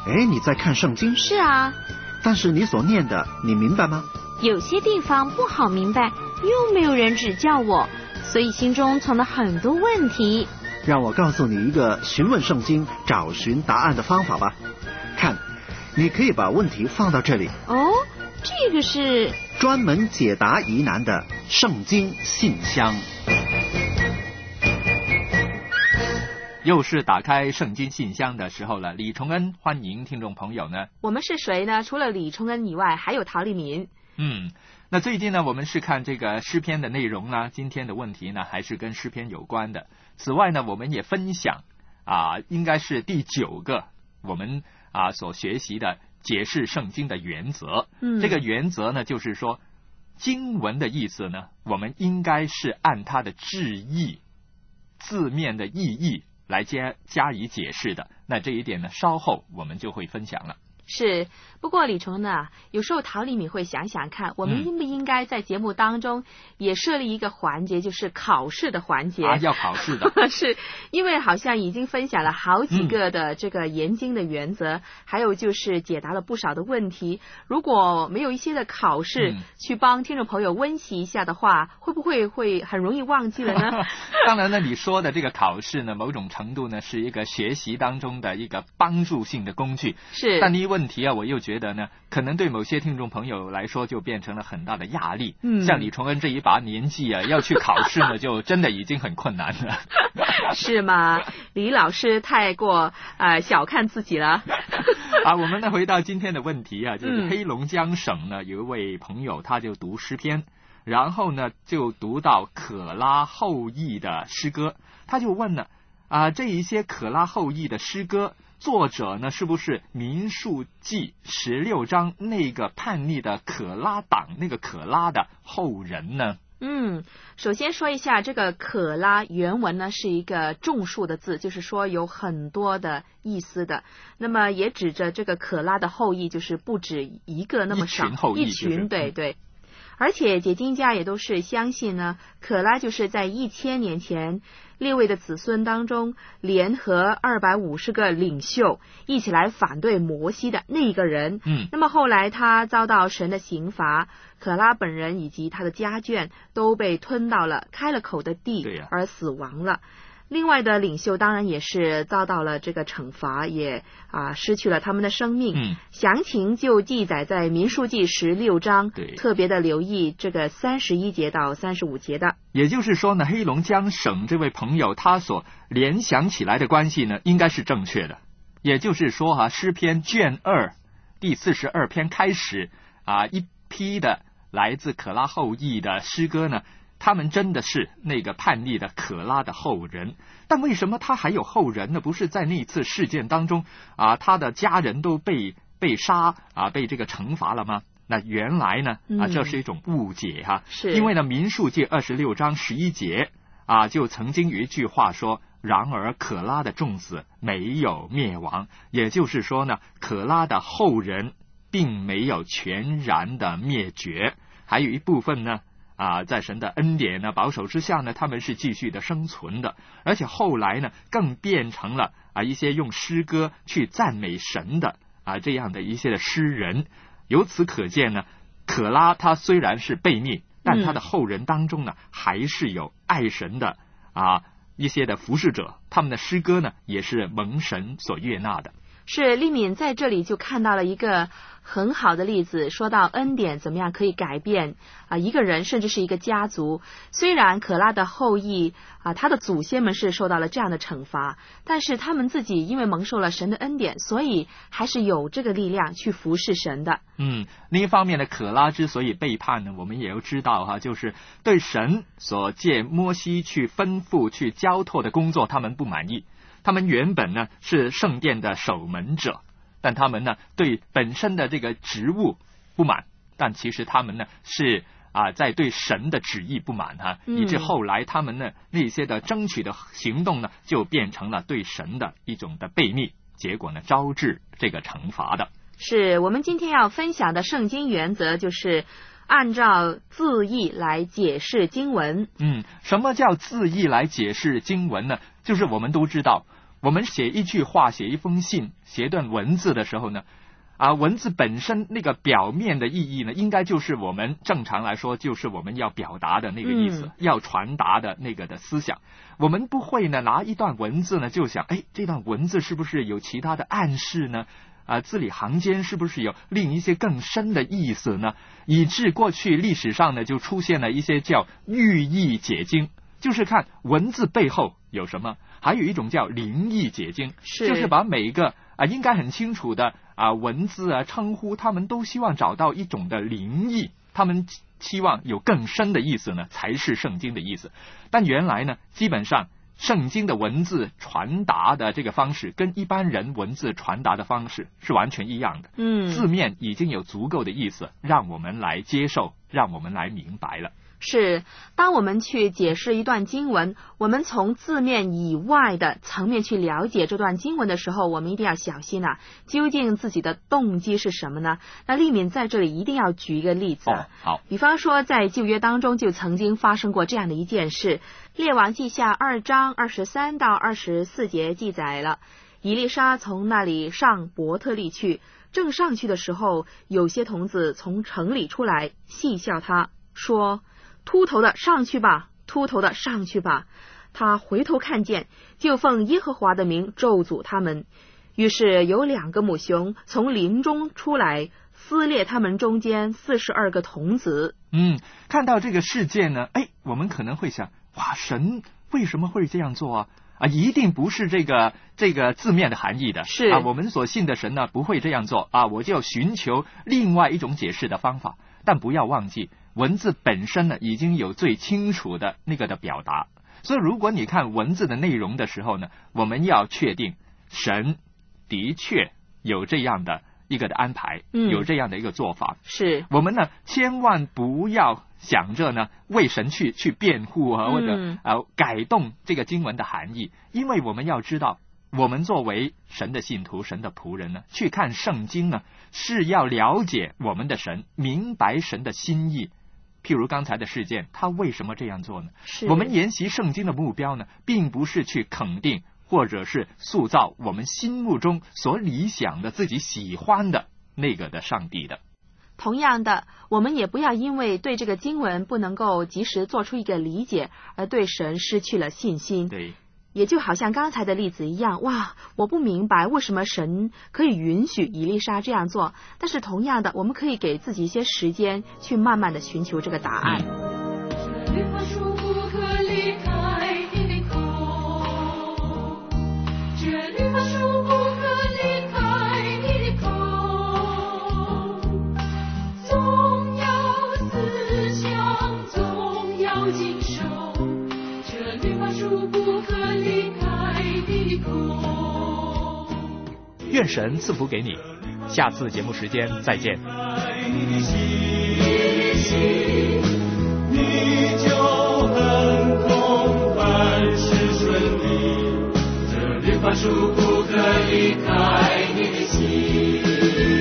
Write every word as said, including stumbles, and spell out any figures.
哎，你在看圣经？ 是啊。 但是你所念的，你明白吗？ 有些地方不好明白，又没有人指教我，所以心中存了很多问题。 让我告诉你一个询问圣经、找寻答案的方法吧。看，你可以把问题放到这里。 哦，这个是专门解答疑难的圣经信箱。 又是打开圣经信箱的时候了，李崇恩欢迎听众朋友呢。 我们是谁呢？除了李崇恩以外，还有陶丽敏。 嗯，那最近呢，我们是看这个诗篇的内容呢，今天的问题呢，还是跟诗篇有关的。此外呢，我们也分享啊，应该是第九个我们啊所学习的解释圣经的原则。 嗯， 这个原则呢，就是说经文的意思呢，我们应该是按它的字义、字面的意义来加加以解释的。那这一点呢，稍后我们就会分享了。 是，不过李崇呢，有时候陶丽敏会想想看，我们应不应该在节目当中也设立一个环节，就是考试的环节啊，要考试的。 是因为好像已经分享了好几个的这个研经的原则，嗯、还有就是解答了不少的问题。如果没有一些的考试、嗯、去帮听众朋友温习一下的话，会不会会很容易忘记了呢？ 当然呢，你说的这个考试呢，某种程度呢是一个学习当中的一个帮助性的工具。 是， 但你问题啊，我又觉得呢，可能对某些听众朋友来说就变成了很大的压力。 嗯， 像李崇恩这一把年纪啊，要去考试呢，就真的已经很困难了。 是吗？李老师太过呃小看自己了。 啊，我们呢回到今天的问题啊，就是黑龙江省呢、嗯、有一位朋友，他就读诗篇，然后呢就读到可拉后裔的诗歌，他就问了啊，这一些可拉后裔的诗歌。作者呢，是不是民数记十六章那个叛逆的可拉党那个可拉的后人呢？ 嗯，首先说一下这个可拉原文呢是一个众数的字，就是说有很多的意思的。那么也指着这个可拉的后裔，就是不止一个那么少， 一群后裔、 一群，对对。而且解经家也都是相信呢，可拉就是在一千年前列位的子孙当中联合二百五十个领袖一起来反对摩西的那个人。 嗯， 那么后来他遭到神的刑罚，可拉本人以及他的家眷都被吞到了开了口的地而死亡了。另外的领袖当然也是遭到了这个惩罚，也啊失去了他们的生命。 嗯， 详情就记载在民数记十六章， 对， 特别的留意这个三十一节到三十五节的。 也就是说呢，黑龙江省这位朋友他所联想起来的关系呢，应该是正确的。也就是说哈、啊，诗篇卷二第四十二篇开始啊，一批的来自可拉后裔的诗歌呢。他们真的是那个叛逆的可拉的后人，但为什么他还有后人呢？不是在那次事件当中啊，他的家人都被被杀啊，被这个惩罚了吗？那原来呢啊，这是一种误解哈、啊。 是、嗯、 因为呢，民数记二十六章十一节啊，就曾经有一句话说：“然而可拉的众子没有灭亡。”也就是说呢，可拉的后人并没有全然的灭绝，还有一部分呢。啊，在神的恩典呢保守之下呢，他们是继续的生存的，而且后来呢，更变成了啊一些用诗歌去赞美神的啊这样的一些的诗人。由此可见呢，可拉他虽然是被灭，但他的后人当中呢，嗯、还是有爱神的啊一些的服侍者，他们的诗歌呢也是蒙神所悦纳的。 是丽敏在这里就看到了一个很好的例子，说到恩典怎么样可以改变啊一个人甚至是一个家族。虽然可拉的后裔啊他的祖先们是受到了这样的惩罚，但是他们自己因为蒙受了神的恩典，所以还是有这个力量去服侍神的。 嗯，另一方面呢，可拉之所以背叛呢，我们也要知道哈，就是对神所借摩西去吩咐去交托的工作他们不满意。他们原本呢是圣殿的守门者，但他们呢对本身的这个职务不满，但其实他们呢是啊在对神的旨意不满哈、啊嗯，以致后来他们呢那些的争取的行动呢就变成了对神的一种的悖逆，结果呢招致这个惩罚的。 是我们今天要分享的圣经原则，就是按照字义来解释经文。 嗯，什么叫字义来解释经文呢？就是我们都知道我们写一句话，写一封信，写一段文字的时候呢，啊，文字本身那个表面的意义呢，应该就是我们正常来说，就是我们要表达的那个意思，嗯、要传达的那个的思想。我们不会呢拿一段文字呢就想，哎，这段文字是不是有其他的暗示呢？啊，字里行间是不是有另一些更深的意思呢？以致过去历史上呢就出现了一些叫寓意解经，就是看文字背后有什么。还有一种叫灵意解经， 是就是把每一个啊应该很清楚的啊文字啊称呼，他们都希望找到一种的灵意，他们希望有更深的意思呢，才是圣经的意思。但原来呢，基本上圣经的文字传达的这个方式跟一般人文字传达的方式是完全一样的。 嗯， 字面已经有足够的意思让我们来接受，让我们来明白了。 是，当我们去解释一段经文，我们从字面以外的层面去了解这段经文的时候，我们一定要小心啊，究竟自己的动机是什么呢？那利敏在这里一定要举一个例子。 哦，好， 比方说在旧约当中就曾经发生过这样的一件事，列王记下二章二十三到二十四节记载了，以利沙从那里上伯特利去，正上去的时候，有些童子从城里出来戏笑他，说，秃头的上去吧，秃头的上去吧。他回头看见，就奉耶和华的名咒诅他们。于是有两个母熊从林中出来，撕裂他们中间四十二个童子。 嗯，看到这个事件呢，哎，我们可能会想，哇，神为什么会这样做啊？啊，一定不是这个这个字面的含义的。 是啊，我们所信的神呢，不会这样做啊，我就寻求另外一种解释的方法。但不要忘记，文字本身呢已经有最清楚的那个的表达，所以如果你看文字的内容的时候呢，我们要确定神的确有这样的一个的安排， 嗯、 有这样的一个做法。 是我们呢千万不要想着呢为神去去辩护啊，或者、嗯、呃改动这个经文的含义，因为我们要知道，我们作为神的信徒，神的仆人呢，去看圣经呢，是要了解我们的神，明白神的心意。譬如刚才的事件，他为什么这样做呢？我们研习圣经的目标呢，并不是去肯定或者是塑造我们心目中所理想的自己喜欢的那个的上帝的。 同样的，我们也不要因为对这个经文不能够及时做出一个理解，而对神失去了信心。 对， 也就好像刚才的例子一样，哇，我不明白为什么神可以允许以利沙这样做，但是同样的，我们可以给自己一些时间去慢慢的寻求这个答案。 愿神赐福给你，下次节目时间再见。你就很空，凡事顺利，这绿花树不可离开你的心。